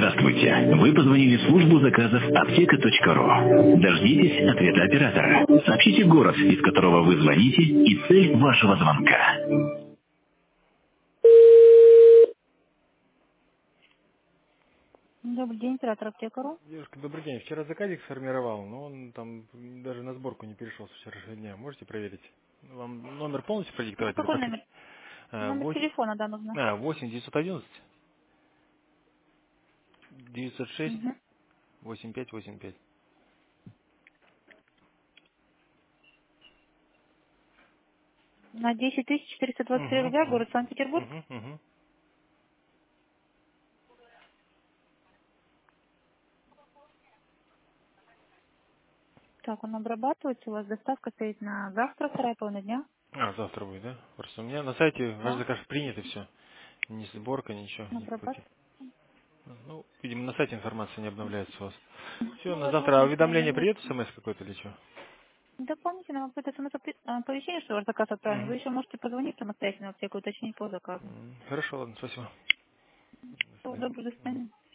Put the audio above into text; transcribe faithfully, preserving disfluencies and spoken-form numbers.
Здравствуйте. Вы позвонили в службу заказов аптека точка ру. Дождитесь ответа оператора. Сообщите город, из которого вы звоните, и цель вашего звонка. Добрый день, оператор аптекару. Девушка, добрый день. Вчера заказик сформировал, но он там даже на сборку не перешел с вчерашнего дня. Можете проверить? Вам номер полностью А продиктовать или какой посмотреть? номер? Номер телефона, да, нужно. восемь девятьсот одиннадцать девятьсот шесть Угу. восемь пять восемь пять. На десять тысяч четыреста двадцать три Угу, рубля, угу, город Санкт-Петербург. угу, угу. Так, он обрабатывается, у вас доставка стоит на завтра, вторая половина дня. А, завтра будет, да? Просто у меня на сайте ваш Да, заказ принят и все. Ни сборка, ничего, никакой. обрабатывается. Ну, видимо, на сайте информация не обновляется у вас. Все, Ну, на завтра. А возможно, что уведомление придет, обновляется. смс какой-то или что? Дополнительно вам какое-то смс-оповещение, что ваш заказ отправлен. Вы Угу. еще можете позвонить самостоятельно в аптеку, уточнить по заказу. Хорошо, ладно, спасибо. До Всего свидания. доброго, до Мгм. свидания.